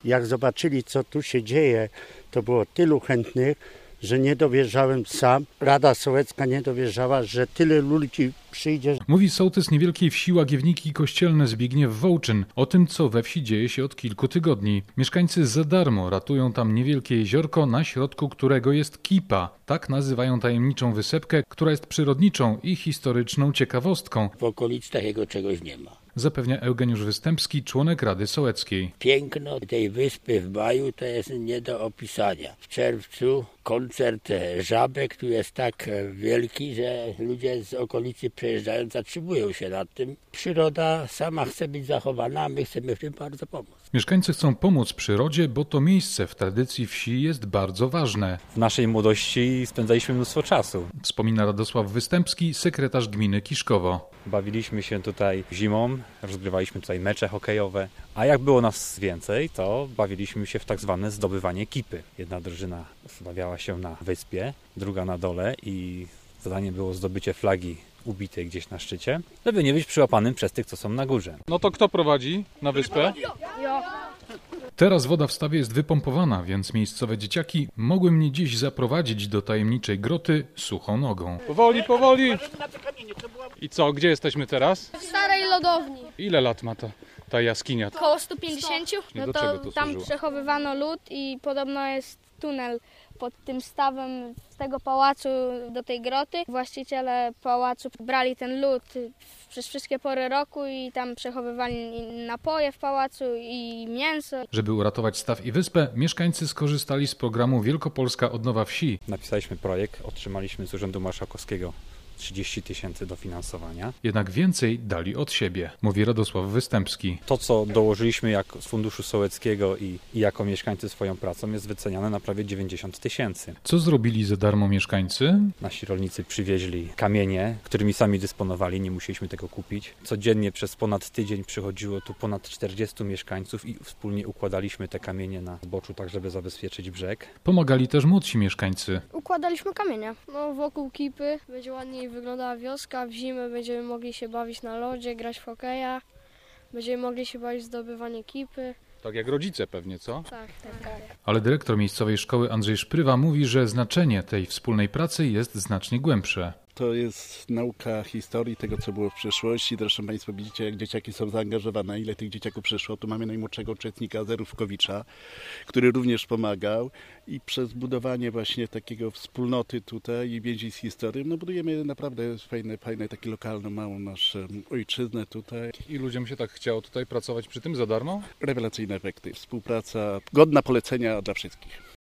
Jak zobaczyli, co tu się dzieje, to było tylu chętnych, że nie dowierzałem sam. Rada Sołecka nie dowierzała, że tyle ludzi przyjdzie. Mówi sołtys niewielkiej wsi Łagiewniki Kościelne Zbigniew Wołczyn o tym, co we wsi dzieje się od kilku tygodni. Mieszkańcy za darmo ratują tam niewielkie jeziorko, na środku którego jest kipa. Tak nazywają tajemniczą wysepkę, która jest przyrodniczą i historyczną ciekawostką. W okolicy takiego czegoś nie ma. Zapewnia Eugeniusz Występski, członek Rady Sołeckiej. Piękno tej wyspy w maju to jest nie do opisania. W czerwcu koncert żabek tu jest tak wielki, że ludzie z okolicy przejeżdżają, zatrzymują się nad tym. Przyroda sama chce być zachowana, a my chcemy w tym bardzo pomóc. Mieszkańcy chcą pomóc przyrodzie, bo to miejsce w tradycji wsi jest bardzo ważne. W naszej młodości spędzaliśmy mnóstwo czasu. Wspomina Radosław Występski, sekretarz gminy Kiszkowo. Bawiliśmy się tutaj zimą, rozgrywaliśmy tutaj mecze hokejowe, a jak było nas więcej, to bawiliśmy się w tak zwane zdobywanie kipy. Jedna drużyna stawiała się na wyspie, druga na dole i zadanie było zdobycie flagi ubitej gdzieś na szczycie, żeby nie być przyłapanym przez tych, co są na górze. No to kto prowadzi na wyspę? Teraz woda w stawie jest wypompowana, więc miejscowe dzieciaki mogły mnie dziś zaprowadzić do tajemniczej groty suchą nogą. Powoli, powoli! I co, gdzie jesteśmy teraz? W starej lodowni. Ile lat ma ta jaskinia? Koło 150. No No do czego to to tam służyło? przechowywano lód i podobno jest tunel pod tym stawem z tego pałacu do tej groty. Właściciele pałacu brali ten lód przez wszystkie pory roku i tam przechowywali napoje w pałacu i mięso. Żeby uratować staw i wyspę, mieszkańcy skorzystali z programu Wielkopolska Odnowa Wsi. Napisaliśmy projekt, otrzymaliśmy z Urzędu Marszałkowskiego 30 000 dofinansowania. Jednak więcej dali od siebie, mówi Radosław Występski. To, co dołożyliśmy z Funduszu Sołeckiego i jako mieszkańcy swoją pracą, jest wyceniane na prawie 90 000. Co zrobili za darmo mieszkańcy? Nasi rolnicy przywieźli kamienie, którymi sami dysponowali, nie musieliśmy tego kupić. Codziennie przez ponad tydzień przychodziło tu ponad 40 mieszkańców i wspólnie układaliśmy te kamienie na zboczu, tak żeby zabezpieczyć brzeg. Pomagali też młodsi mieszkańcy. Układaliśmy kamienie. No, wokół kipy będzie ładniej wyglądała wioska. W zimę będziemy mogli się bawić na lodzie, grać w hokeja. Będziemy mogli się bawić w zdobywanie kipy. Tak jak rodzice pewnie, co? Tak. Ale dyrektor miejscowej szkoły Andrzej Szprywa mówi, że znaczenie tej wspólnej pracy jest znacznie głębsze. To jest nauka historii tego, co było w przeszłości. Zresztą Państwo widzicie, jak dzieciaki są zaangażowane, ile tych dzieciaków przyszło. Tu mamy najmłodszego uczestnika Zerówkowicza, który również pomagał i przez budowanie właśnie takiego wspólnoty tutaj i więzi z historią, no budujemy naprawdę fajne takie lokalną, małą naszą ojczyznę tutaj. I ludziom się tak chciało tutaj pracować przy tym za darmo? Rewelacyjne efekty, współpraca godna polecenia dla wszystkich.